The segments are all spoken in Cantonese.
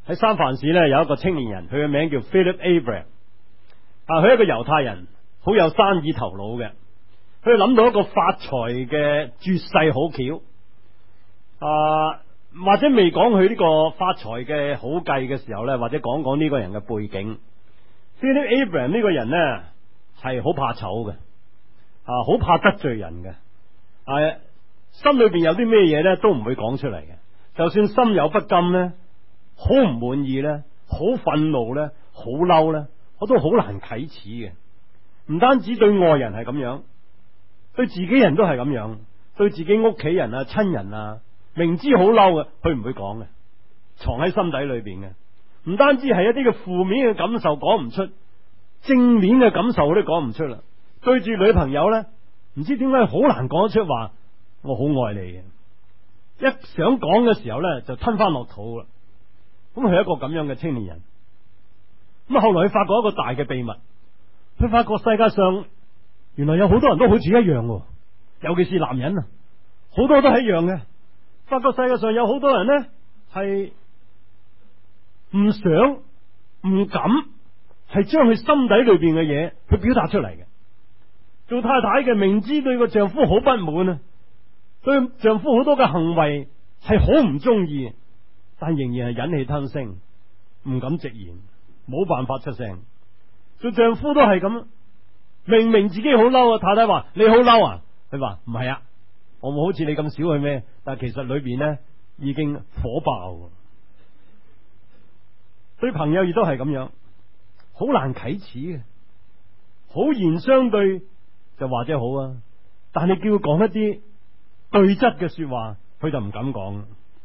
喺三藩市咧有一個青年人，佢嘅名叫 Philip Abraham。佢係一個猶太人，好有生意頭腦嘅。佢諗到一個發財嘅絕世好橋。或者未講佢呢個發財嘅好計嘅時候咧，或者講講呢個人嘅背景。Philip Abraham 呢個人呢，係好怕醜嘅，好怕得罪人嘅，心裏邊有啲咩嘢咧都唔會講出嚟嘅。就算心有不甘咧，好唔滿意咧，好憤怒咧，好嬲咧，我都好難啟齒嘅。唔單止對外人係咁樣，對自己人都係咁樣，對自己屋企人啊、親人啊，明知好嬲嘅，佢唔會講嘅，藏喺心底裏邊嘅。唔單止係一啲嘅負面嘅感受講唔出，正面嘅感受都講唔出啦。對住女朋友咧，唔知點解好難講得出話我好愛你嘅。一想講嘅時候咧，就吞翻落肚啦。咁佢係一個咁樣嘅青年人。咁後來佢發覺一個大嘅秘密，佢發覺世界上原來有好多人都好似一樣，尤其是男人啊，好多都係一樣嘅。發覺世界上有好多人呢，係唔想唔敢，係將佢心底裏邊嘅嘢去表達出嚟嘅。做太太嘅明知對個丈夫好不滿啊，對丈夫好多嘅行為係好唔中意，但仍然係忍氣吞聲，唔敢直言，冇辦法出聲。做丈夫都係咁，明明自己好嬲啊，太太話你好嬲啊，佢話唔係啊，我冇好似你咁少去咩，但係其實裏邊呢已經火爆。對朋友亦都係咁樣，好難啟齒嘅，好言相對就或者好啊，但係你叫佢講一啲對質嘅說話，佢就唔敢講。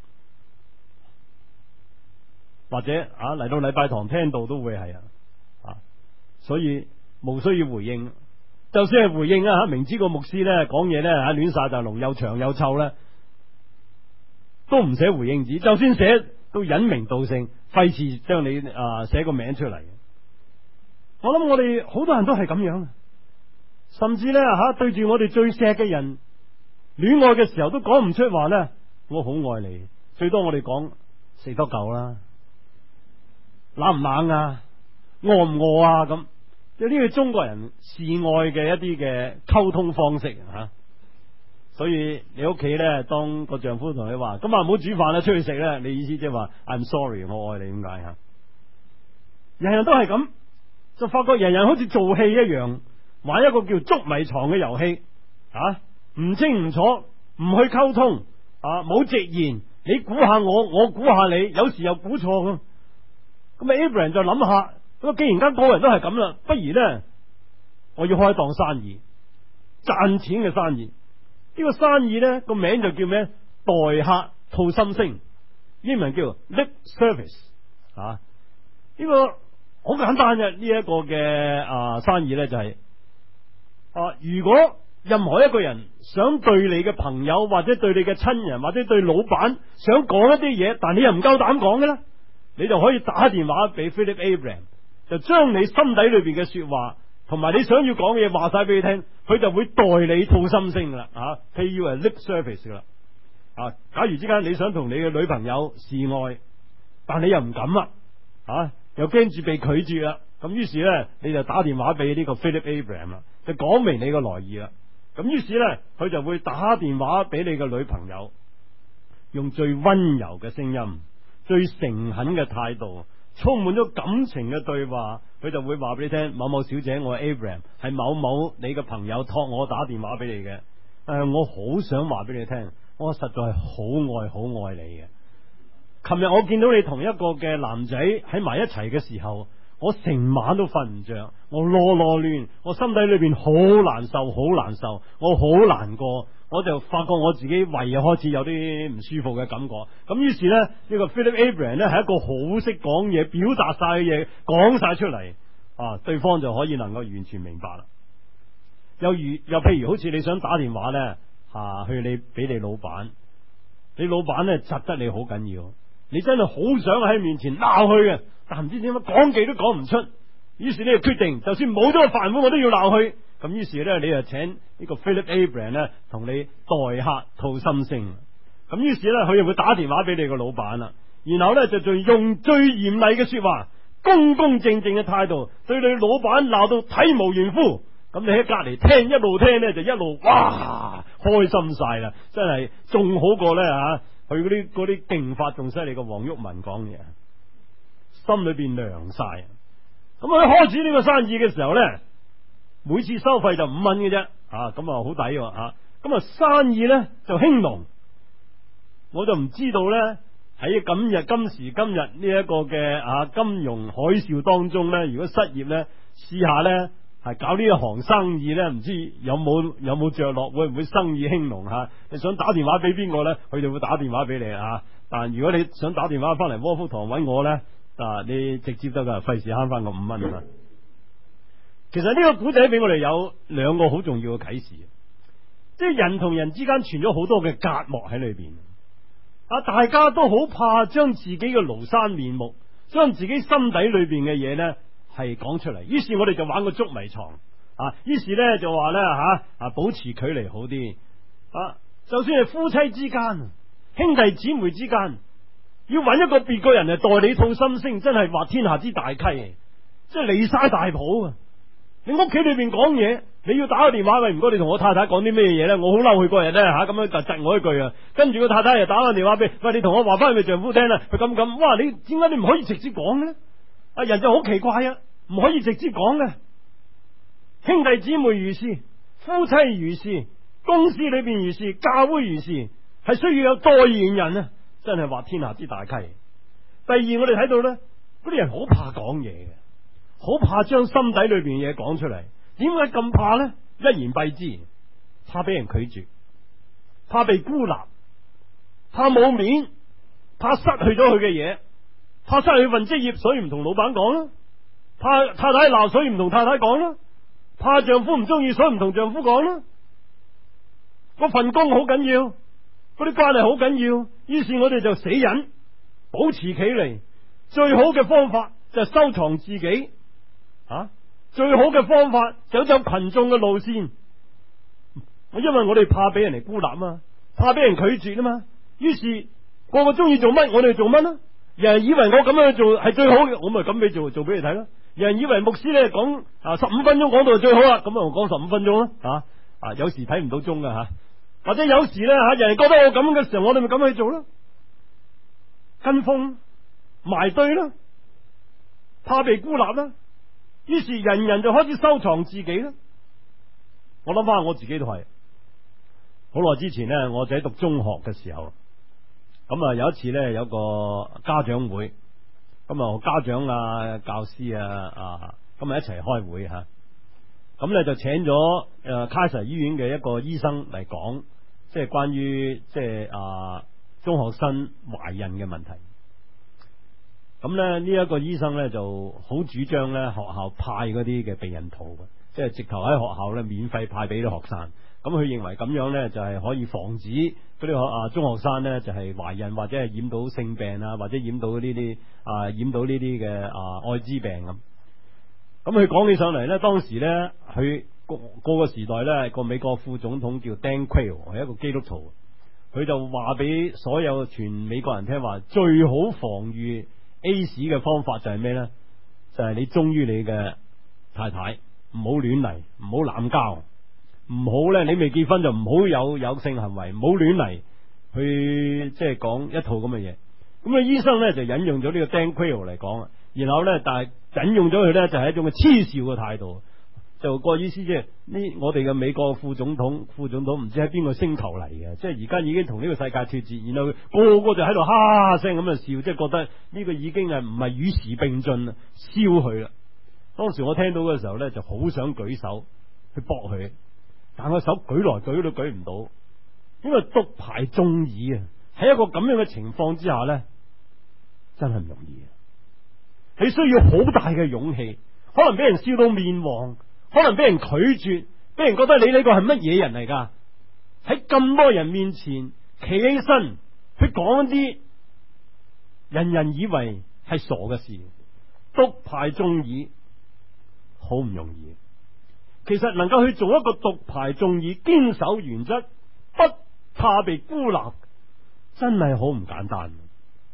或者嚟到禮拜堂聽到都會係所以無需要回應。就算係回應啊，明知個牧師咧講嘢咧亂晒大龍，又長又臭咧，都唔寫回應紙。就算寫都隱名道姓，費事將你寫個名出嚟。我諗我哋好多人都係咁樣，甚至咧對住我哋最錫嘅人，戀愛嘅時候都講唔出話咧，我好愛你。最多我哋講食多夠啦，冷唔冷啊，餓唔餓啊咁。有啲係中國人示愛嘅一啲嘅溝通方式所以你屋企咧，當個丈夫同你話咁唔好煮飯啦，出去食咧，你意思即係話 I'm sorry， 我愛你，點解人人都係咁，就發覺人人好似做戲一樣，玩一個叫捉迷藏嘅遊戲唔清唔楚，唔去溝通冇直言，你估下我估下你，有時又估錯咁。咁 Abraham 就諗下，咁既然間個人都係咁啦，不如咧我要開一檔生意，賺錢嘅生意。呢個生意咧個名就叫咩？代客吐心聲，英文叫 lip service。呢個好簡單嘅，呢一個嘅生意咧就係如果任何一個人想對你嘅朋友或者對你嘅親人或者對老闆想講一啲嘢，但你又唔夠膽講嘅咧，你就可以打電話俾 Philip Abraham， 就將你心底裏邊嘅說話同埋你想要講嘅嘢話晒俾你聽，佢就會代你吐心聲噶啦，pay you a lip service 噶啦。假如之間你想同你嘅女朋友示愛，但你又唔敢又驚住被拒絕啦，咁於是咧你就打電話俾呢個 Philip Abraham 啦，就講明你個來意啦。咁於是咧佢就會打電話俾你嘅女朋友，用最溫柔嘅聲音、最誠懇嘅態度、充滿咗感情嘅對話，佢就會話俾你聽：某某小姐，我係 Abraham， 係某某你嘅朋友託我打電話俾你嘅。我好想話俾你聽，我實在係好愛你嘅。琴日我見到你同一個嘅男仔喺埋一齊嘅時候，我成晚都瞓唔着，我囉攣，我心底裏邊好難受，我好難過，我就發覺我自己胃又開始有啲唔舒服嘅感覺。咁於是呢，呢個 Philip Abraham 呢係一個好識講嘢、表達晒嘅嘢講晒出嚟，對方就可以能夠完全明白啦。又譬如好似你想打電話呢，去你俾你老闆，你老闆呢窒得你好緊要，你真係好想喺面前鬧佢嘅，但唔知點解講極都講唔出，於是你就決定就算冇咗個飯碗我都要鬧佢。咁於是呢，你就請呢個 Philip Abraham 呢同你代客吐心聲。咁於是呢，佢就會打電話俾你個老闆啦， 然後呢，就用最嚴厲嘅說話，公公正正嘅態度對你老闆鬧到體無完膚。咁你喺隔籬聽，一路聽呢，就一路哇開心晒啦，真係仲好過呢。佢嗰啲勁法仲犀利過黃毓民講嘢，心裏邊涼晒。咁佢開始呢個生意嘅時候呢，每次收費就5蚊嘅啫，咁好抵喎。咁生意呢就興隆。我就唔知道呢，喺今時今日呢一個嘅金融海嘯當中呢，如果失業呢，試下呢係搞呢一行生意呢，唔知有冇着落，會唔會生意興隆吓？你想打電話俾邊個呢？佢就會打電話俾你啊。但如果你想打電話翻嚟窩福堂揾我呢，你直接得噶，費事慳翻個5蚊啊。其實呢個古仔俾我哋有2個好重要嘅啟示，即係人同人之間存咗好多嘅隔膜喺裏邊。大家都好怕將自己嘅廬山面目，將自己心底裏邊嘅嘢呢係講出嚟。於是我哋就玩個捉迷藏，於是呢就話呢保持距離好啲。就算係夫妻之間、兄弟姊妹之間，要揾一個別個人嚟代你吐心聲，真係話天下之大稽，即係離晒大譜啊！你屋企裏邊講嘢，你要打個電話，喂，唔該你同我太太講啲咩嘢咧？我好嬲佢嗰日咧咁樣就窒我一句啊！跟住個太太又打個電話俾，喂，你同我話翻佢丈夫聽啦，佢咁，哇！你點解你唔可以直接講咧？人就好奇怪啊，唔可以直接講嘅。兄弟姊妹如是，夫妻如是，公司裏邊如是，教會如是，係需要有代言人啊！真係話天下之大稽。第二，我哋睇到咧，嗰啲人好怕講嘢嘅。好怕將心底裏邊嘢講出嚟，點解咁怕呢？一言蔽之，怕俾人拒絕，怕被孤立，怕冇面，怕失去咗佢嘅嘢，怕失去份職業，所以唔同老闆講啦；怕太太鬧，所以唔同太太講啦；怕丈夫唔中意，所以唔同丈夫講啦。嗰份工好緊要，嗰啲關係好緊要，於是我哋就死忍，保持距離。最好嘅方法就係收藏自己。最好嘅方法就走群眾嘅路線，因為我哋怕俾人哋孤立嘛，怕俾人拒絕啊嘛。於是個個中意做乜，我哋做乜啦。人以為我咁樣做係最好嘅，我咪咁俾做俾你睇咯。人以為牧師咧講15分鐘講到係最好啦，咁我講15分鐘啦。有時睇唔到鐘噶或者有時咧人覺得我咁嘅時候，我哋咪咁去做咯，跟風埋堆啦，怕被孤立啦。於是人人就開始收藏自己啦。我諗翻我自己都係好耐之前呢，我就喺讀中學嘅時候，咁有一次呢，有個家長會，咁家長教師咁一齊開會吓，咁呢就請咗Kaiser 醫院嘅一個醫生嚟講，即係關於中學生懷孕嘅問題。咁呢一個醫生呢就好主張呢學校派嗰啲嘅避孕套，即係直頭喺學校呢免費派俾啲學生。咁佢認為咁樣呢就係可以防止嗰啲中學生呢就係懷孕或者係染到性病或者染到呢啲嘅艾滋病咁。咁佢講起上嚟呢，當時呢佢個時代呢個美國副總統叫 Dan Quayle 係一個基督徒，佢就話俾所有全美國人聽話，最好防禦AIDS 嘅方法就係咩呢？就係你忠於你嘅太太，唔好亂嚟，唔好濫交，唔好呢，你未結婚就唔好有性行為，唔好亂嚟去即係講一套咁嘅嘢。咁醫生呢就引用咗呢個 Dan Quayle 嚟講，然後呢，但係引用咗佢呢，就係一種嘅嗤笑嘅態度，就個意思即係呢，我哋嘅美國副總統唔知喺邊個星球嚟嘅，即係而家已經同呢個世界脫節，然後個個就喺度哈哈聲咁啊笑，即係覺得呢個已經係唔係與時並進啦，燒佢啦。當時我聽到嘅時候呢，就好想舉手去駁佢，但我手舉來舉都舉唔到，因為獨排眾議啊，喺一個咁樣嘅情況之下呢，真係唔容易。你需要好大嘅勇氣，可能俾人笑到面黃，可能俾人拒絕，俾人覺得你呢個係乜嘢人嚟噶？喺咁多人面前企起身去講啲人人以為係傻嘅事，獨排眾議，好唔容易。其實能夠去做一個獨排眾議，堅守原則，不怕被孤立，真係好唔簡單。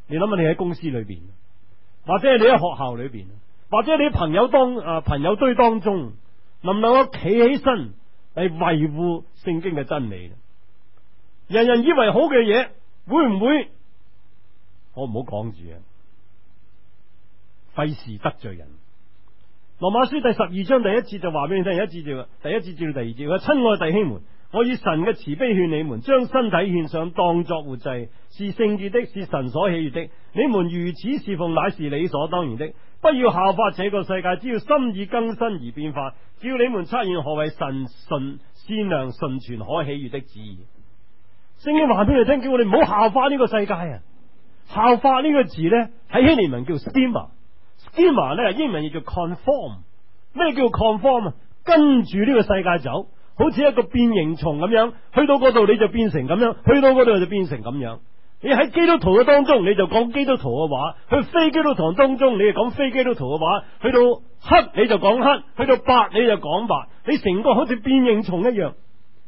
你諗下，你喺公司裏邊，或者你喺學校裏邊，或者你喺朋友堆當中，能唔能夠企起身嚟維護聖經嘅真理？人人以為好嘅嘢，會唔會？我唔好講住啊，費事得罪人。羅馬書第12章第1節就話俾你聽，第一節至到第2節，佢親愛弟兄們，我以神嘅慈悲勸你們，將身體獻上，當作活祭，是聖潔的，是神所喜悅的。你們如此侍奉，乃是理所當然的。不要效法這個世界，只要心意更新而變化，叫你們測驗何為神善良、純全、可喜悅的旨意。聖經話俾你聽，叫我哋唔好效法呢個世界啊！效法呢個字呢，喺希臘文叫 schema 咧，英文叫做 conform。 咩叫 conform 啊？跟住呢個世界走，好似一個變形蟲咁樣，去到嗰度你就變成咁樣，去到嗰度就變成咁樣。你喺基督徒嘅當中，你就講基督徒嘅話；去非基督徒當中，你就講非基督徒嘅話；去到黑你就講黑，去到白你就講白。你成個好似變形蟲一樣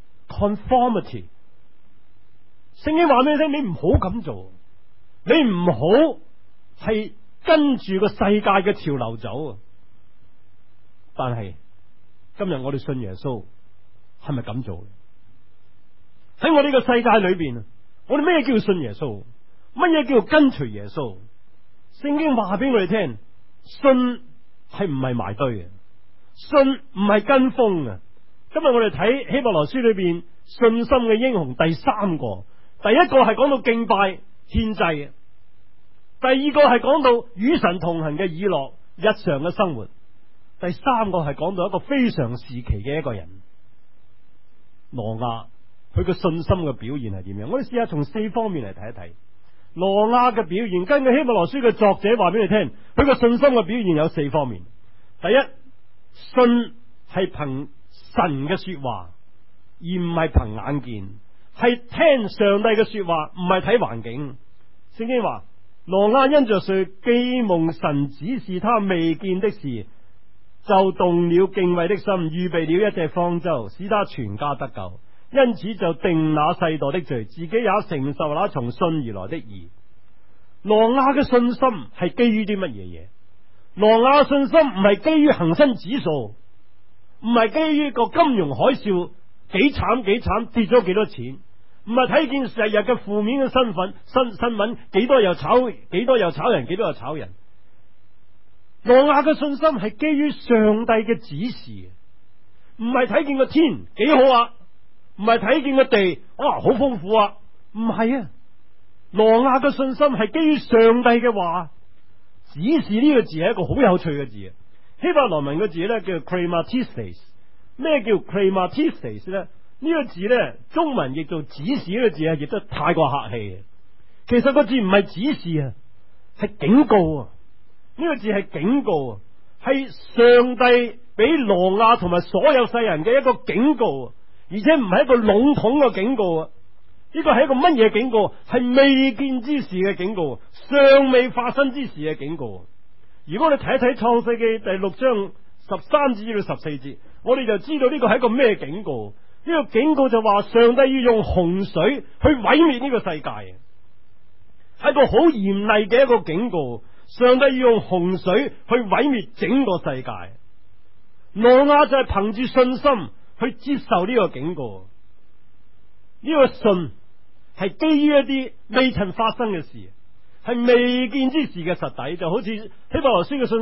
conformity。 聖經話俾你聽，你唔好咁做，你唔好係跟住個世界嘅潮流走。但係今日我哋信耶穌，係咪咁做？喺我哋個世界裏邊，我哋咩叫信耶穌？乜嘢叫跟隨耶穌？聖經話俾我哋聽，信係唔係埋堆嘅，信唔係跟風嘅。今日我哋睇希伯來書裏邊信心嘅英雄第3個，第一個係講到敬拜獻祭嘅，第二個係講到與神同行嘅以諾日常嘅生活，第3個係講到一個非常時期嘅一個人挪亞，佢嘅信心嘅表現係點樣？我哋試下從4方面嚟睇一睇挪亞嘅表現。根據希伯來書嘅作者話俾你聽，佢嘅信心嘅表現有4方面。第一，信係憑神嘅說話，而唔係憑眼見，係聽上帝嘅說話，唔係睇環境。聖經話挪亞因着罪，既蒙神指示他未見的事，就動了敬畏的心，預備了一隻方舟，使他全家得救。因此就定那世代的罪，自己也承受那從信而來的義。挪亞嘅信心係基於啲乜嘢嘢？挪亞嘅信心唔係基於恒生指數，唔係基於個金融海嘯幾慘跌咗幾多錢，唔係睇見成日嘅負面嘅新聞，幾多又炒人，幾多又炒人。挪亞嘅信心係基於上帝嘅指示，唔係睇見個天幾好啊，唔係睇見個地好豐富啊，唔係啊。挪亞嘅信心係基於上帝嘅話。指示呢個字係一個好有趣嘅字，希伯來文嘅字咧叫 krematistes。 咩叫 krematistes 咧？呢個字咧中文譯做指示呢個字啊，譯得太過客氣。其實個字唔係指示啊，係警告啊。呢個字係警告啊，係上帝俾挪亞同埋所有世人嘅一個警告啊，而且唔係一個籠統嘅警告啊。呢個係一個乜嘢警告？係未見之事嘅警告，尚未發生之事嘅警告。如果你睇一睇創世記第6章13至到14節，我哋就知道呢個係一個咩警告。呢個警告就話上帝要用洪水去毀滅呢個世界，係個好嚴厲嘅一個警告。上帝要用洪水去毀滅整個世界。挪亞就係憑住信心去接受呢個警告。呢個信係基於一啲未曾發生嘅事，係未見之事嘅實底，就好似希伯來書嘅信心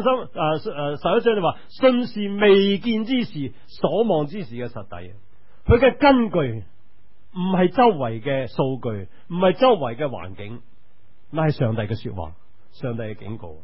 11章就話，信是未見之事、所望之事嘅實底。佢嘅根據唔係周圍嘅數據，唔係周圍嘅環境，乃係上帝嘅說話，上帝嘅警告。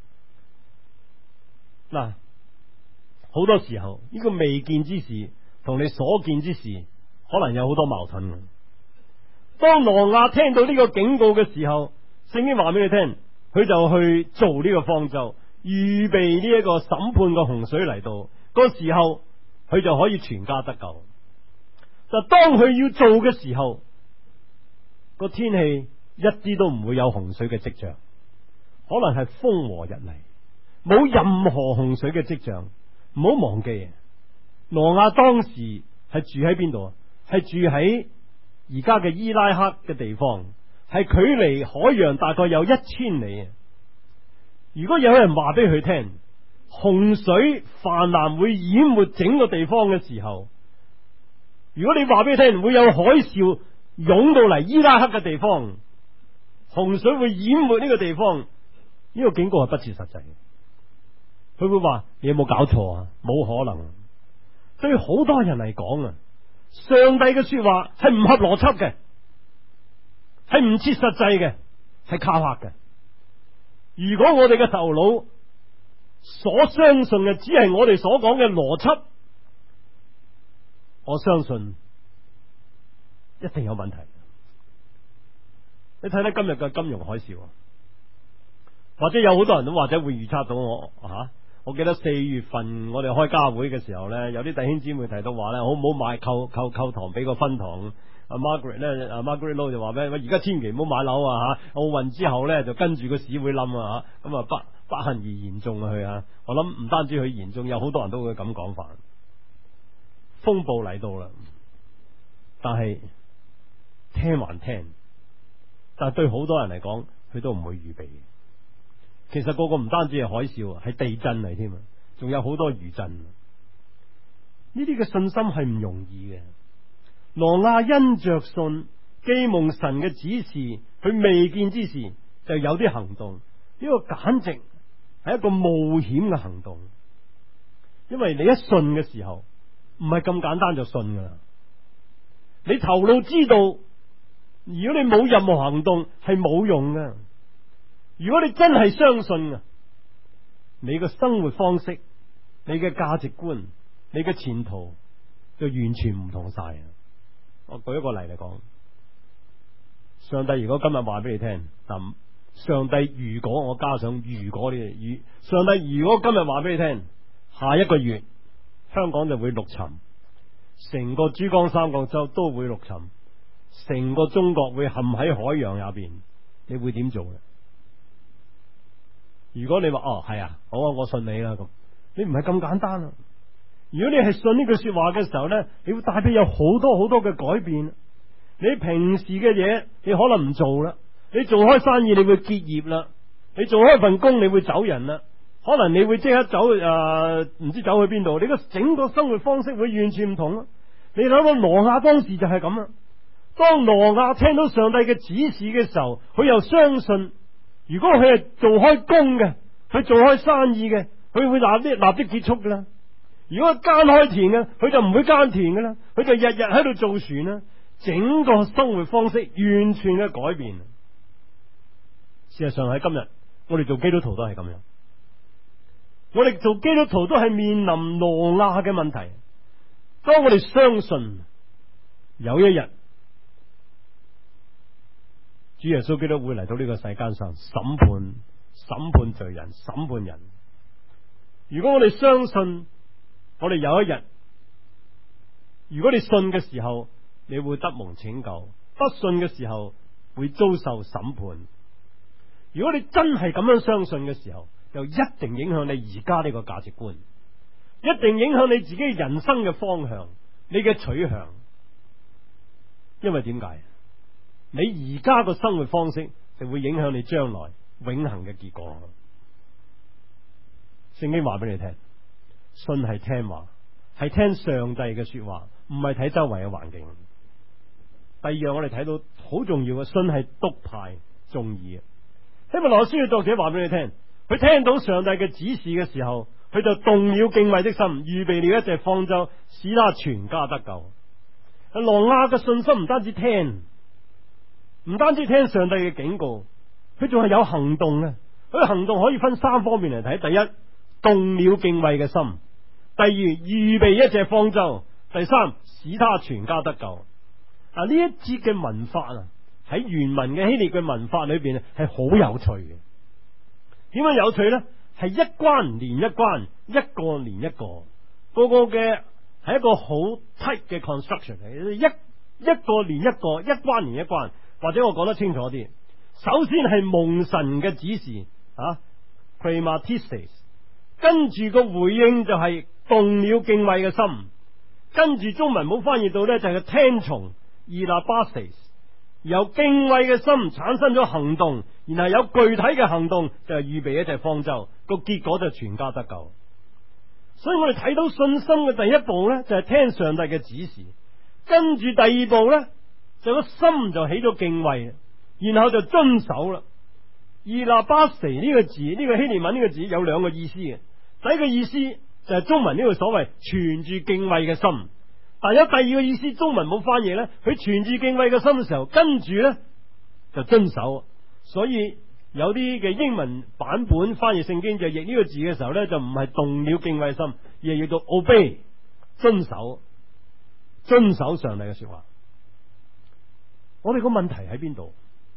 嗱，好多時候呢個未見之事同你所見之事可能有好多矛盾。當挪亞聽到呢個警告嘅時候，聖經話俾你聽，佢就去做呢個方舟，預備呢一個審判嘅洪水嚟到個時候，佢就可以全家得救。就當佢要做嘅時候，個天氣一啲都唔會有洪水嘅跡象，可能係風和日麗，冇任何洪水嘅跡象。唔好忘記，挪亞當時係住喺邊度啊？係住喺而家嘅伊拉克嘅地方， 係距離海洋大概有1000里。如果有人話俾佢聽，洪水泛濫會淹沒整個地方嘅時候，如果你話俾佢聽會有海嘯湧到嚟伊拉克嘅地方，洪水會淹沒呢個地方，呢個警告係不切實際嘅。佢會話你有冇搞錯啊？冇可能。對好多人嚟講啊，上帝嘅說話係唔合邏輯嘅，係唔切實際嘅，係靠嚇嘅。如果我哋嘅頭腦所相信嘅只係我哋所講嘅邏輯，我相信一定有問題。你睇睇今日嘅金融海嘯，或者有好多人都或者會預測到我記得4月份我哋開家會嘅時候呢，有啲弟兄姊妹提到話呢，好唔好買購堂俾個分堂？阿 Margaret 咧，Margaret Low 就話咩？而家千祈唔好買樓啊！吓，奧運之後呢，就跟住個市會冧啊！吓，咁不幸而言中啊！佢啊，我諗唔單止佢嚴重，有好多人都會咁講法。風暴嚟到啦，但係聽還聽，但係對好多人嚟講，佢都唔會預備。其實個唔單止係海嘯，係地震嚟添啊，仲有好多餘震。呢啲嘅信心係唔容易嘅。挪亞因着信，既蒙神嘅指示，佢未見之時就有啲行動。呢個簡直係一個冒險嘅行動，因為你一信嘅時候唔係咁簡單就信噶啦。你頭腦知道，如果你冇任何行動係冇用噶。如果你真係相信啊，你嘅生活方式、你嘅價值觀、你嘅前途就完全唔同晒。我舉一個例嚟講，上帝如果今日話俾你聽，上帝如果我加上如果呢啲，上帝如果今日話俾你聽，下一個月香港就會陸沉，成個珠江三角洲都會陸沉，成個中國會陷喺海洋入邊，你會點做嘅？如果你話係啊，好啊，我信你啦，咁你唔係咁簡單啊。如果你係信呢句說話嘅時候呢，你會帶俾有好多好多嘅改變。你平時嘅嘢你可能唔做啦，你做開生意你會結業啦，你做開份工你會走人啦，可能你會即刻走唔知走去邊度，你個整個生活方式會完全唔同啦。你諗下挪亞當時就係咁啦。當挪亞聽到上帝嘅指示嘅時候，佢又相信。如果佢係做開工嘅，佢做開生意嘅，佢會立即結束噶啦。如果耕開田嘅，佢就唔會耕田噶啦，佢就日日喺度造船啦。整個生活方式完全嘅改變。事實上喺今日，我哋做基督徒都係咁樣。我哋做基督徒都係面臨挪亞嘅問題。當我哋相信有一日，主耶穌基督會嚟到呢個世間上審判罪人，審判人。如果我哋相信，我哋有一日，如果你信嘅時候，你會得蒙拯救；不信嘅時候，會遭受審判。如果你真係咁樣相信嘅時候，就一定影響你而家呢個價值觀，一定影響你自己人生嘅方向，你嘅取向。因為點解？你而家個生活方式就會影響你將來永恆嘅結果。聖經話俾你聽，信係聽話，係聽上帝嘅說話，唔係睇周圍嘅環境。第二樣我哋睇到好重要嘅，信係督派眾義。希伯來書嘅作者話俾你聽，佢聽到上帝嘅指示嘅時候，佢就動了敬畏的心，預備了一隻方舟，使他全家得救。挪亞嘅信心唔單止聽，唔單止聽上帝嘅警告，佢仲係有行動嘅。佢嘅行動可以分3方面嚟睇：第一，動了敬畏嘅心；第二，預備一隻方舟；第三，使他全家得救。呢一節嘅文法喺原文嘅希臘嘅文法裏邊係好有趣嘅。點樣有趣呢？係一關連一關，一個連一個，個嘅係一個好 tight 嘅 construction 嚟，一個連一個，一關連一關。或者我講得清楚啲，首先係蒙神嘅指示，Prematistes，跟住個回應就係動了敬畏嘅心，跟住中文冇翻譯到呢，就係聽從，Elabasis， 由敬畏嘅心產生咗行動，然後有具體嘅行動，就係預備一隻方舟，個結果就全家得救。所以我哋睇到信心嘅第一步呢，就係聽上帝嘅指示，跟住第二步呢，就個心就起咗敬畏，然後就遵守啦。以拿巴蛇呢個字，呢個希臘文呢個字有兩個意思嘅。第一個意思就係中文呢個所謂存住敬畏嘅心，但有第二個意思，中文冇翻譯呢，佢存住敬畏嘅心嘅時候，跟住呢就遵守。所以有啲嘅英文版本翻譯聖經就譯呢個字嘅時候呢，就唔係動了敬畏心，而係譯到 obey 遵守上帝嘅說話。我哋個問題喺邊度？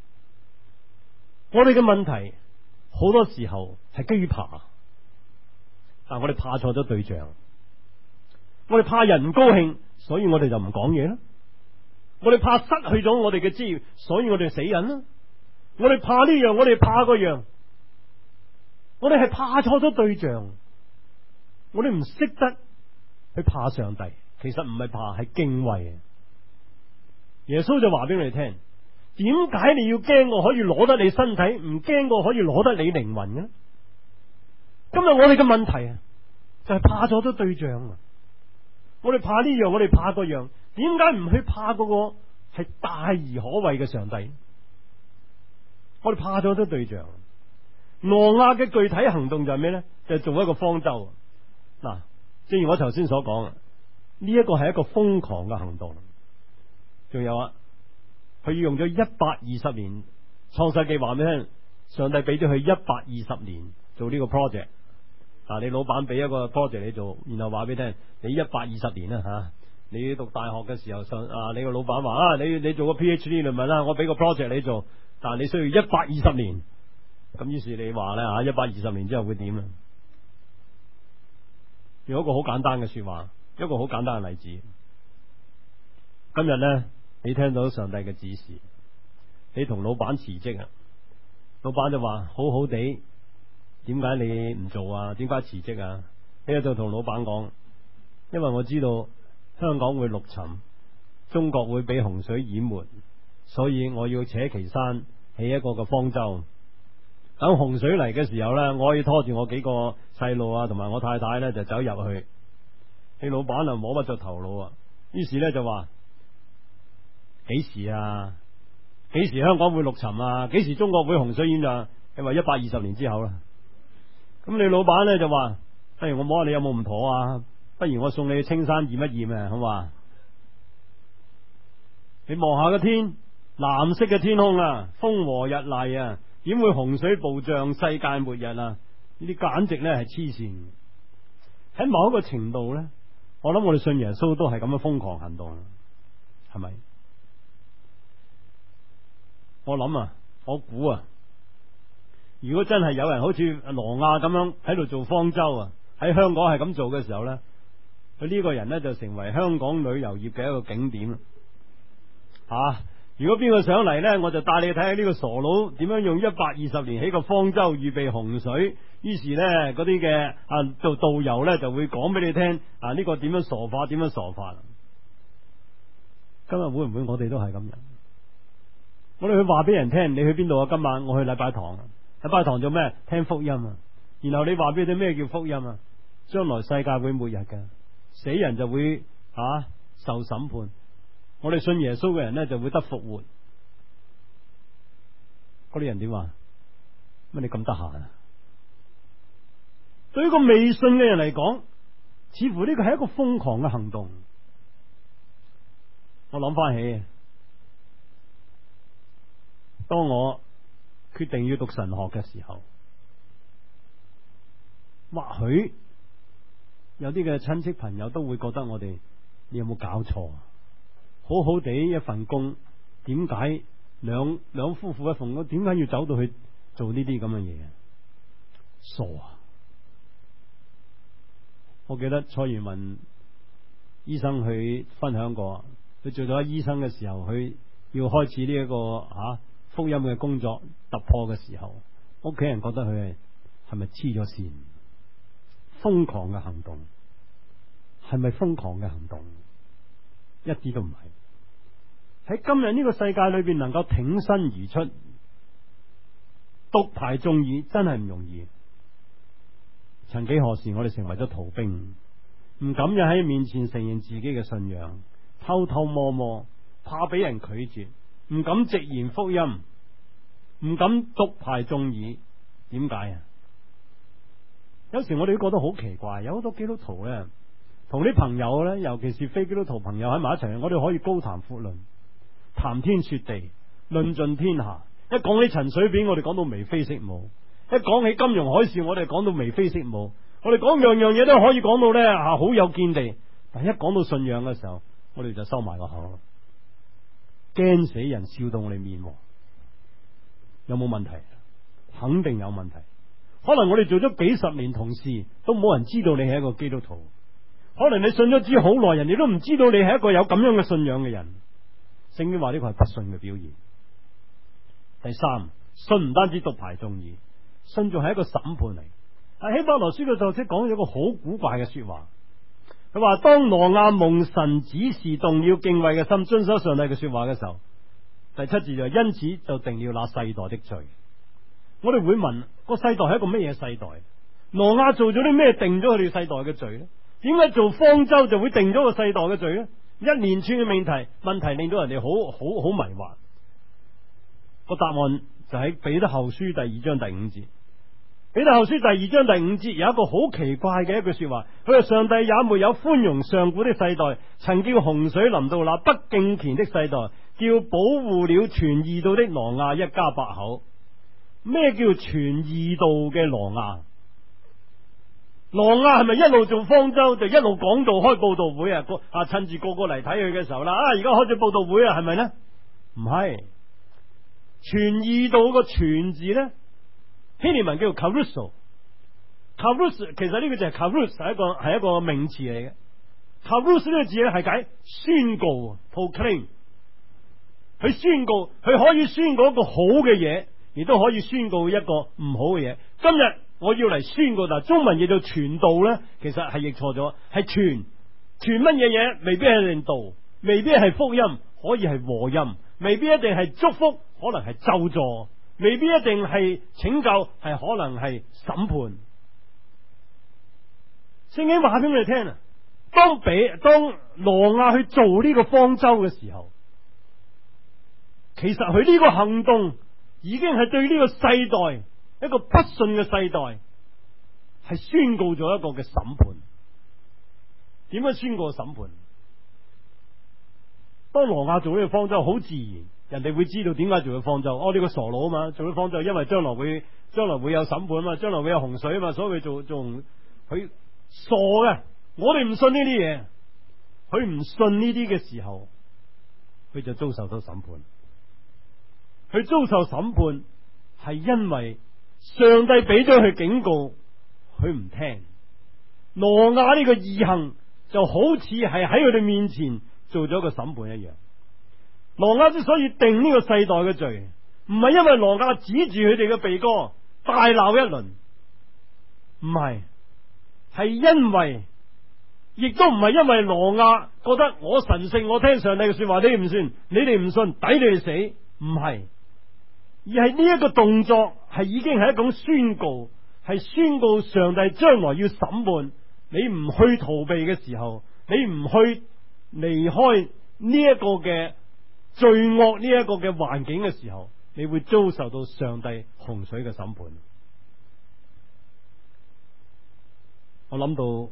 我哋嘅問題好多時候係基於怕，但我哋怕錯咗對象。我哋怕人唔高興，所以我哋就唔講嘢啦。我哋怕失去咗我哋嘅資源，所以我哋死忍啦。我哋怕呢樣，我哋怕嗰樣，我哋係怕錯咗對象。我哋唔識得去怕上帝，其實唔係怕，係敬畏。耶穌就話俾你哋聽，點解你要驚我可以攞得你身體，唔驚我可以攞得你靈魂嘅？今日我哋嘅問題啊，就係怕咗對象啊！我哋怕呢樣，我哋怕嗰樣，點解唔去怕嗰個係大而可畏嘅上帝？我哋怕咗對象。挪亞嘅具體行動就係咩呢？就係做一個方舟。嗱，正如我頭先所講，呢一個係一個瘋狂嘅行動。仲有啊，佢用咗120年，創世記話俾你聽，上帝俾咗佢120年做呢個 project。你老闆俾一個 project 你做，然後話俾你聽，你120年啦吓，你讀大學嘅時候你個老闆話你做個 PhD 論文啦，我俾個 project 你做，但係你需要120年。咁於是你話咧120年之後會點啊？用一個好簡單嘅說話，一個好簡單嘅例子。今日呢，你聽到上帝嘅指示，你同老闆辭職啊，老闆就話好好地，點解你唔做啊？點解辭職啊？你就同老闆講，因為我知道香港會陸沉，中國會俾洪水淹沒，所以我要扯旗山起一個嘅方舟。等洪水嚟嘅時候呢，我可以拖住我幾個細路啊，同埋我太太呢，就走入去。你老闆啊摸不着頭腦啊，於是呢，就話幾時啊？幾時香港會陸沉啊？幾時中國會洪水淹啊？你話120年之後啦。咁你老闆呢，就話，不如我摸下你有冇唔妥啊？不如我送你去青山驗一驗啊，好嘛？你望下個天，藍色嘅天空啊，風和日麗啊，點會洪水暴漲、世界末日啊？呢啲簡直呢係黐線。喺某一個程度呢，我諗我哋信耶穌都係咁樣瘋狂行動，係咪？我諗啊，我估啊，如果真係有人好似挪亞咁樣喺度做方舟啊，喺香港係咁做嘅時候呢，佢呢個人呢就成為香港旅遊業嘅一個景點啦。如果邊個上嚟呢，我就帶你睇下呢個傻佬點樣用120年起個方舟預備洪水。於是呢，嗰啲嘅做導遊呢就會講俾你聽呢個點樣傻法，點樣傻法。今日會唔會我哋都係咁樣？我哋去話俾人聽，你去邊度啊？今晚我去禮拜堂。禮拜堂做咩？聽福音啊！然後你話俾佢咩叫福音啊？將來世界會末日嘅，死人就會受審判。我哋信耶穌嘅人呢，就會得復活。嗰啲人點話？乜你咁得閒啊？對於一個未信嘅人嚟講，似乎呢個係一個瘋狂嘅行動。我諗翻起，當我決定要讀神學嘅時候，或許有啲嘅親戚朋友都會覺得我哋，你有冇搞錯啊？好好地一份工，點解兩夫婦一份工，點解要走到去做呢啲咁嘅嘢？傻啊！我記得蔡元文醫生去分享過，佢做咗醫生嘅時候，佢要開始呢一個福音嘅工作突破嘅時候，屋企人覺得佢係咪黐咗線？瘋狂嘅行動，係咪瘋狂嘅行動？一啲都唔係。 喺今日呢個世界裏邊能夠挺身而出，獨排眾議，真係唔容易。曾幾何時，我哋成為咗逃兵，唔敢喺面前承認自己嘅信仰，偷偷摸摸，怕俾人拒絕，唔敢直言福音，唔敢獨排眾議。點解啊？有時我哋都覺得好奇怪，有好多基督徒呢，同啲朋友呢，尤其是非基督徒朋友喺埋一齊，我哋可以高談闊論，談天說地，論盡天下。一講起陳水扁，我哋講到眉飛色舞；一講起金融海嘯，我哋講到眉飛色舞。我哋講樣樣嘢都可以講到呢，好有見地。但一講到信仰嘅時候，我哋就收埋個口，驚死人，笑到我哋面黃。有冇問題？肯定有問題。可能我哋做咗幾十年同事，都冇人知道你係一個基督徒。可能你信咗主好耐，人哋都唔知道你係一個有咁樣嘅信仰嘅人。聖經話呢個係不信嘅表現。第三，信唔單止獨排眾議，信仲係一個審判嚟。喺希伯來書嘅作者講咗個好古怪嘅說話，佢話當挪亞蒙神指示動了敬畏嘅心，遵守上帝嘅說話嘅時候，第七節就因此就定了那世代的罪。我哋會問，個世代係一個乜嘢世代？挪亞做咗啲咩定咗佢哋世代嘅罪呢？點解做方舟就會定咗個世代嘅罪呢？一連串嘅問題令到人哋好迷惑。個答案就喺彼得後書第2章第5節。彼得後書第2章第5節有一個好奇怪嘅一句說話，佢話上帝也沒有寬容上古的世代，曾叫洪水臨到那不敬虔的世代，叫保護了傳義道的挪亞一家8口。咩叫傳義道嘅挪亞？挪亞係咪一路做方舟就一路講道開佈道會啊？趁住個嚟睇佢嘅時候啦，而家開咗佈道會啊，係咪呢？唔係。傳義道個傳字呢，希臘文叫做 caruso， 其實呢個就係 carus， 係一個名詞嚟嘅。carus 呢個字咧係解宣告 proclaim， 佢宣告，佢可以宣告一個好嘅嘢，亦都可以宣告一個唔好嘅嘢。今日我要嚟宣告，但係中文譯做傳道呢，其實係譯錯咗，係傳乜嘢嘢？未必係令道，未必係福音，可以係禍音，未必一定係祝福，可能係咒詛，未必一定係拯救，係可能係審判。聖經話俾我哋聽啊，當挪亞去做呢個方舟嘅時候，其實佢呢個行動已經係對呢個世代，一個不信嘅世代，係宣告咗一個嘅審判。點樣宣告審判？當挪亞做呢個方舟，好自然，人哋會知道點解做咗方舟。呢個傻佬啊嘛，做咗方舟，因為將來會有審判啊嘛，將來會有洪水啊嘛，所以佢做佢傻嘅。我哋唔信呢啲嘢，佢唔信呢啲嘅時候，佢就遭受到審判。佢遭受審判係因為上帝俾咗佢警告，佢唔聽。挪亞呢個義行就好似係喺佢哋面前做咗個審判一樣。挪亞之所以定呢個世代嘅罪，唔係因為挪亞指住佢哋嘅鼻哥大鬧一輪，唔係，係因為，亦都唔係因為挪亞覺得我神聖，我聽上帝嘅說話，你唔信，你哋唔信，抵你哋死，唔係，而係呢一個動作係已經係一種宣告，係宣告上帝將來要審判。你唔去逃避嘅時候，你唔去離開呢一個嘅罪惡，呢一個嘅環境嘅時候，你會遭受到上帝洪水嘅審判。我諗到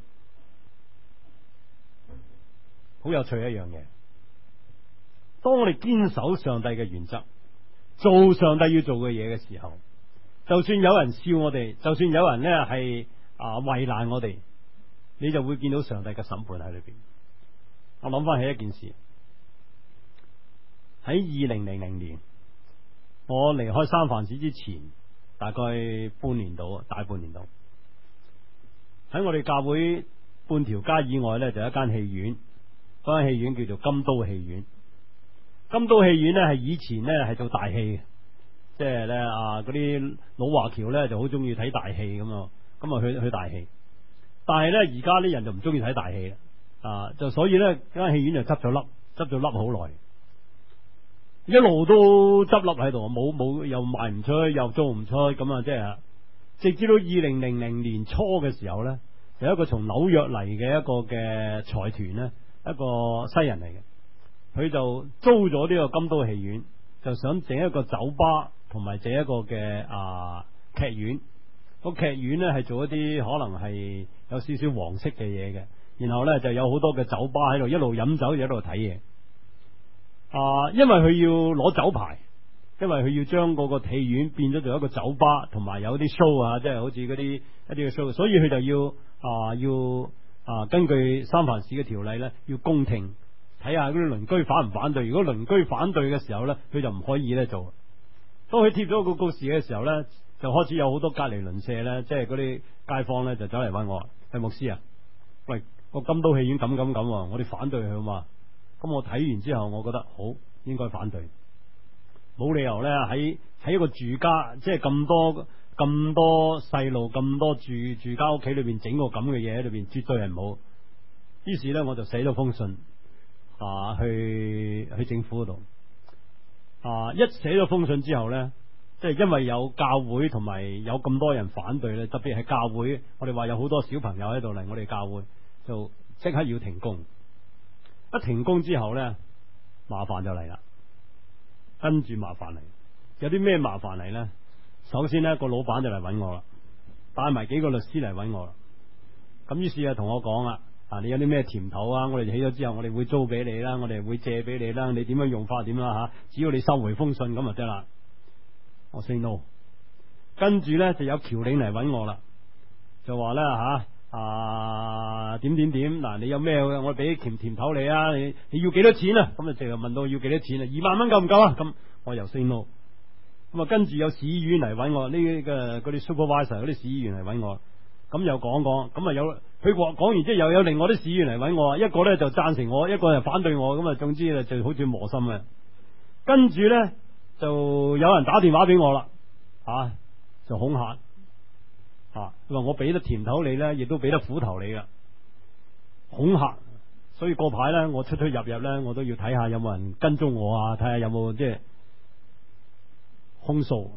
好有趣一樣嘢，當我哋堅守上帝嘅原則，做上帝要做嘅嘢嘅時候，就算有人笑我哋，就算有人呢係為難我哋，你就會見到上帝嘅審判喺裏邊。我諗翻起一件事，喺2000年，我離開三藩市之前，大概大半年度，喺我哋教會半條街以外呢，就有一間戲院，嗰間戲院叫做金都戲院。金都戲院呢係以前呢係做大戲嘅，即係呢嗰啲老華僑呢就好中意睇大戲咁啊去大戲。但係呢而家啲人就唔中意睇大戲啦，就所以呢間戲院就執咗笠好耐。 一路都執笠喺度，冇又賣唔出，又租唔出，咁啊，即係直至到2000年初嘅時候呢，有一個從紐約嚟嘅一個嘅財團呢，一個西人嚟嘅，佢就租咗呢個金都戲院，就想整一個酒吧同埋整一個嘅劇院。個劇院呢係做一啲可能係有少少黃色嘅嘢嘅，然後呢就有好多嘅酒吧喺度，一路飲酒就一路睇嘢。因為佢要攞酒牌，因為佢要將嗰個戲院變咗做一個酒吧，同埋有啲 show 啊，即係好似嗰啲一啲嘅 show，所以佢就要根據三藩市嘅條例呢，要公聽，睇下嗰啲鄰居反唔反對。如果鄰居反對嘅時候呢，佢就唔可以呢做。當佢貼咗個告示嘅時候呢，就開始有好多隔籬鄰舍呢，即係嗰啲街坊呢，就走嚟揾我，係牧師啊，喂，個金都戲院咁，我哋反對佢嘛。咁我睇完之後，我覺得好應該反對，冇理由呢喺一個住家，即係咁多細路，咁多住家屋企裏邊整個咁嘅嘢喺裏邊，絕對係唔好。於是呢，我就寫咗封信去政府嗰度。一寫咗封信之後呢，即係因為有教會同埋有咁多人反對呢，特別係教會，我哋話有好多小朋友喺度嚟我哋教會，就即刻要停工。一停工之後呢，麻煩就嚟啦，跟住麻煩嚟，有啲咩麻煩嚟呢？首先呢，個老闆就嚟揾我啦，帶埋幾個律師嚟揾我啦。咁於是同我講啦，你有啲咩甜頭啊？我哋起咗之後，我哋會租俾你啦，我哋會借俾你啦，你點樣用法點啦吓？只要你收回封信咁就得啦。我 say no。跟住呢，就有僑領嚟揾我啦，就話呢。點嗱，你有咩我俾甜頭你啊？你要幾多錢啊？咁啊，直頭問到要幾多錢啊？2萬蚊夠唔夠啊？咁我又 say no。咁啊，跟住有市議員嚟揾我，呢個嗰啲 supervisor 嗰啲市議員嚟揾我，咁又講，咁啊有佢講完之後又有另外啲市議員嚟揾我，一個呢就贊成我，一個就反對我，咁啊，總之就好似磨心嘅。跟住呢，就有人打電話俾我啦，就恐嚇。佢話我俾得甜頭你呢，亦都俾得苦頭你噶，恐嚇。所以嗰排呢，我出入呢，我都要睇下有冇人跟蹤我啊，睇下有冇即係控訴。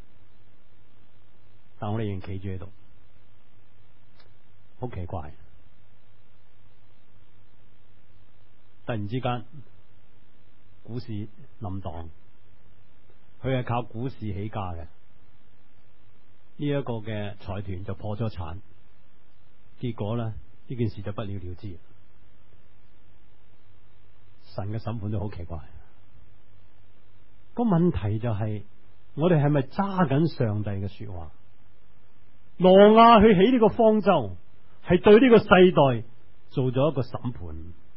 但我哋仍然企住喺度，好奇怪。突然之間，股市冧檔，佢係靠股市起家嘅。呢一個嘅財團就破咗產，結果呢件事就不了了之。神嘅審判都好奇怪。個問題就係，我哋係咪揸緊上帝嘅說話？挪亞去起呢個方舟，係對呢個世代做咗一個審判。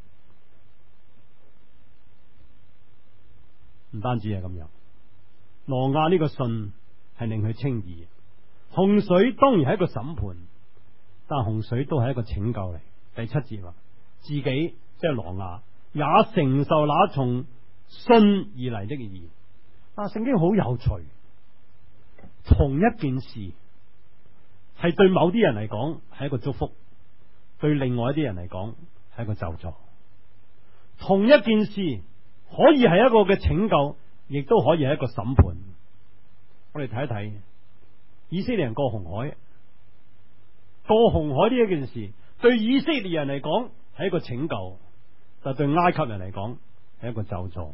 唔單止係咁樣，挪亞呢個信係令佢稱義。洪水當然係一個審判，但洪水都係一個拯救嚟。第7節話，自己即係挪亞也承受那從信而嚟的義。聖經好有趣，同一件事係對某啲人嚟講係一個祝福，對另外一啲人嚟講係一個咒詛。同一件事可以係一個嘅拯救，亦都可以係一個審判。我哋睇一睇。以色列人過紅海，過紅海呢一件事對以色列人嚟講係一個拯救，但對埃及人嚟講係一個咒詛。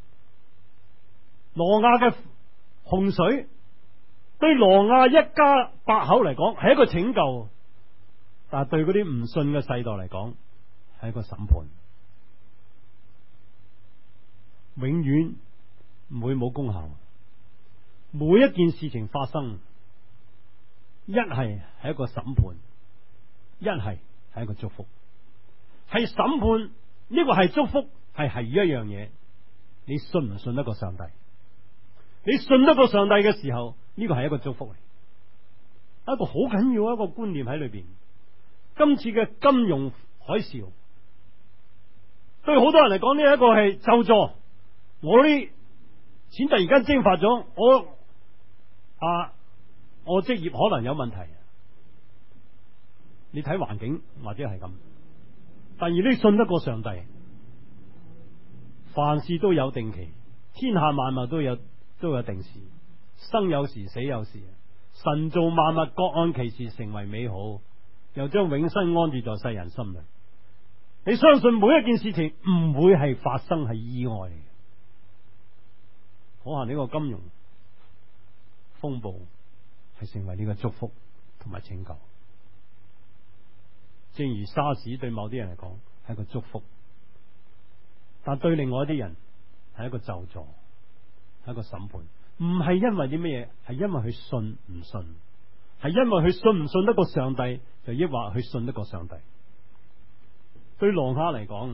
挪亞嘅洪水對挪亞一家8口嚟講係一個拯救，但係對嗰啲唔信嘅世代嚟講係一個審判。永遠唔會冇功效。每一件事情發生，一係一個審判，一係一個祝福。係審判呢個係祝福，係一樣嘢。你信唔信得過上帝？你信得過上帝嘅時候，呢個係一個祝福嚟，一個好緊要一個觀念喺裏邊。今次嘅金融海嘯對好多人嚟講，呢一個係咒詛。我啲錢突然間蒸發咗，我職業可能有問題。你睇環境或者係咁，但而你信得過上帝，凡事都有定期， 天下萬物都有定時，生有時，死有時。神造萬物各按其時成為美好，又將永生安置在世人心裏。你相信每一件事情唔會係發生係意外嚟嘅？可能呢個金融風暴係成為呢個祝福同埋拯救。正如沙士對某啲人嚟講係一個祝福，但對另外一啲人係一個咒詛，係一個審判。唔係因為啲乜嘢，係因為佢信唔信，係因為佢信唔信得過上帝，就抑或佢信得過上帝。對挪亞嚟講，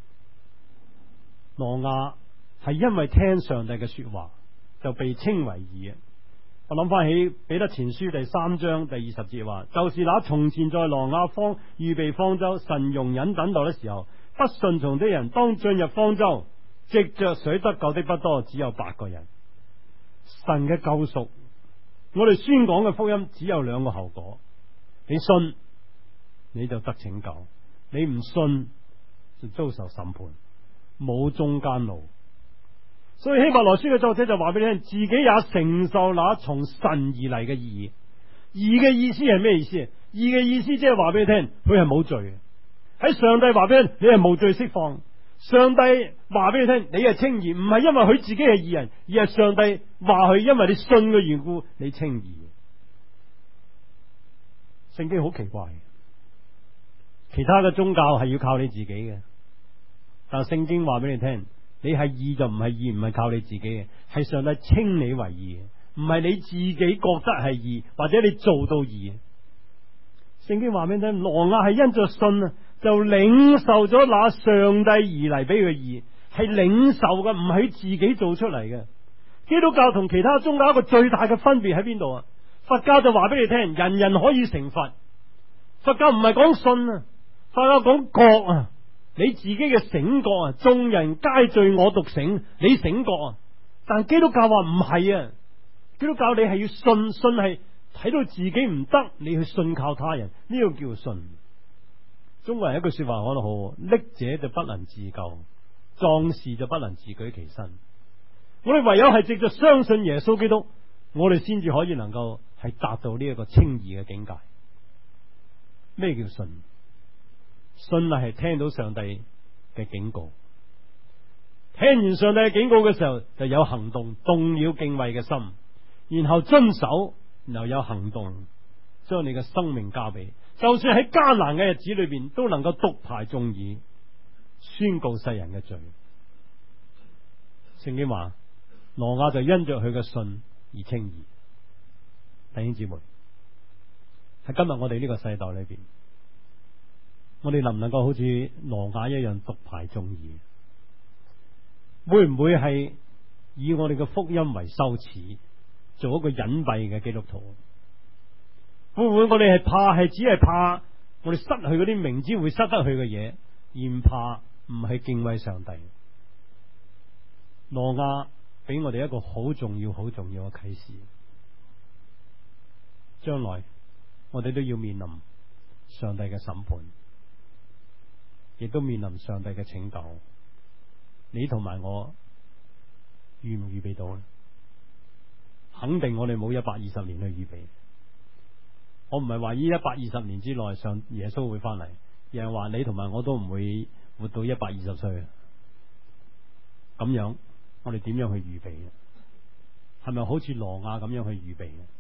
挪亞係因為聽上帝嘅說話就被稱為義。我諗翻起彼得前書第3章第20節話，就是那從前在挪亞方預備方舟，神容忍等待的時候，不順從的人當進入方舟，藉着水得救的不多，只有8個人。神嘅救贖，我哋宣講嘅福音只有2個後果：你信你就得拯救，你唔信就遭受審判，冇中間路。所以希伯來書嘅作者就話俾你聽，自己也承受那從神而嚟嘅義。義嘅意思係咩意思？義嘅意思即係話俾你聽，佢係冇罪嘅。喺上帝話俾你聽，你係無罪釋放。上帝話俾你聽，你係稱義，唔係因為佢自己係義人，而係上帝話佢因為你信嘅緣故，你稱義。聖經好奇怪，其他嘅宗教係要靠你自己嘅，但係聖經話俾你聽，你係義就唔係義，唔係靠你自己嘅，係上帝稱你為義，唔係你自己覺得係義，或者你做到義。聖經話俾你聽，挪亞係因着信啊，就領受咗那上帝而嚟俾佢嘅義，係領受嘅，唔係自己做出嚟嘅。基督教同其他宗教一個最大嘅分別喺邊度啊？佛教就話俾你聽，人人可以成佛。佛教唔係講信啊，佛教講覺啊，你自己嘅醒覺啊，眾人皆醉我獨醒，你醒覺啊。但基督教話唔係啊，基督教你係要信，信係睇到自己唔得，你去信靠他人，呢個叫信。中國人一句說話講得好，溺者就不能自救，壯士就不能自舉其身。我哋唯有係藉着相信耶穌基督，我哋先至可以能夠係達到呢一個稱義嘅境界。咩叫信？信係聽到上帝嘅警告，聽完上帝嘅警告嘅時候就有行動，動了敬畏嘅心，然後遵守，然後有行動，將你嘅生命交俾，就算喺艱難嘅日子裏邊都能夠獨排眾議，宣告世人嘅罪。聖經話挪亞就因着佢嘅信而稱義。弟兄姊妹，喺今日我哋呢個世代裏邊，我哋能唔能夠好似挪亞一樣獨排眾議？會唔會係以我哋嘅福音為羞恥，做一個隱蔽嘅基督徒？會唔會我哋係怕，係只係怕我哋失去嗰啲明知會失得去嘅嘢，而唔怕唔係敬畏上帝？挪亞俾我哋一個好重要、好重要嘅啟示。將來我哋都要面臨上帝嘅審判，亦都面臨上帝嘅拯救。你同埋我預唔預備到呢？肯定我哋冇120年去預備。我唔係話呢120年之內上耶穌會翻嚟，而係話你同埋我都唔會活到120歲。咁樣我哋點樣去預備？係咪好似挪亞咁樣去預備？